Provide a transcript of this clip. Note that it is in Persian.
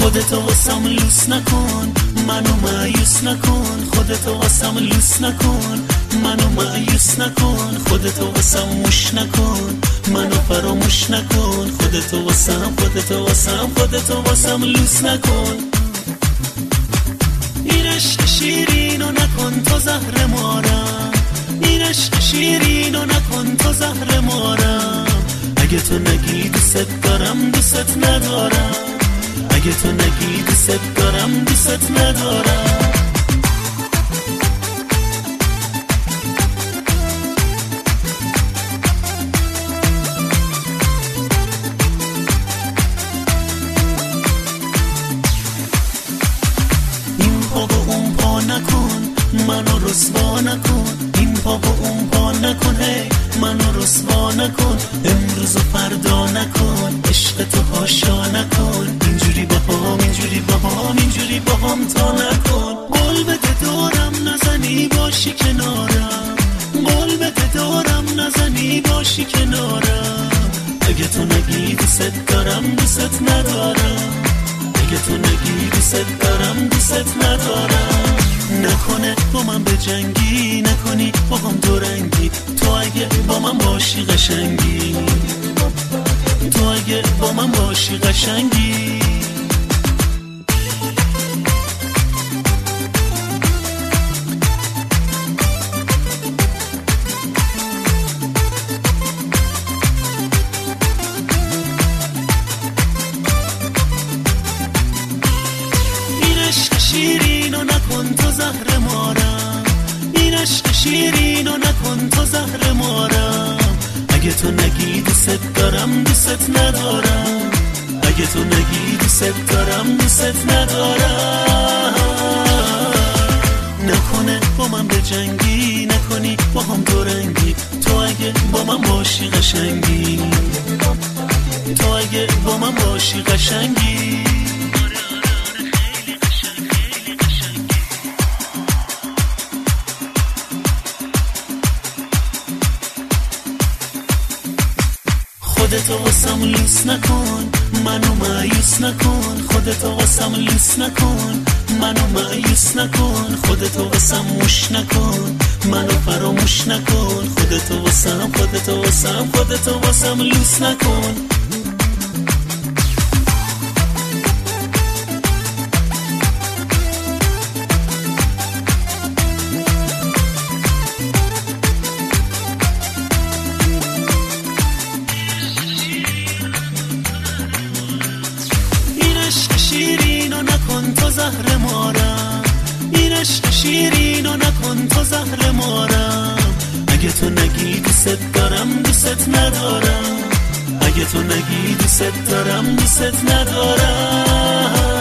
خودتو واسم لوس نکن، منو مایوس نکن. خودتو واسم لوس نکن، منو مایوس نکن. خودتو واسم موش نکن، منو فراموش نکن. خودتو واسم لوس نکن. این عشق شیرینو نکن تو زهر مارم، این عشق شیرینو نکن تو زهر مارم. اگه تو نگی دوست دارم دوست ندارم، اگه تو نگی دوست دارم دوست ندارم. این پا و اون پا نکن منو رسوا نکن، این پا و اون پا نکن هی منو رسوا نکن. امروز و فردا نکن، عشق تو هاشا نکن. اینجوری باهام اینجوری باهام اینجوری باهام تا نکن. قول بده دارم نزنی باشی کنارم، قول بده دارم نزنی باشی کنارم. اگه تو نگی دوست دارم دوست ندارم، اگه تو نگی دوست دارم دوست ندارم. نکنه با من به جنگی، نکنی با هم دو رنگی. تو اگه با من باشی قشنگی، تو اگه با من باشی قشنگی. این عشق شیرینو نکن تو زهر مارم، این عشق شیرینو نکن تو زهر مارم. اگه تو نگی دوست دارم دوست ندارم، اگه تو نگی دوست دارم دوست ندارم. نکنه با من به جنگی، نکنی با هم دو رنگی. تو اگه با من باشی قشنگی، تو اگه با من باشی قشنگی. خودتو واسم لوس نکن، منو مایوس نکن. خودتو واسم لوس نکن، منو مایوس نکن. خودتو واسم موش نکن، منو فراموش نکن. خودتو واسم لوس نکن. شیرینو نکن تو زهر مارم، این عشق شیرینو نکن تو زهر مارم. اگه تو نگی دوست دارم دوست ندارم، اگه تو نگی دوست دارم دوست ندارم.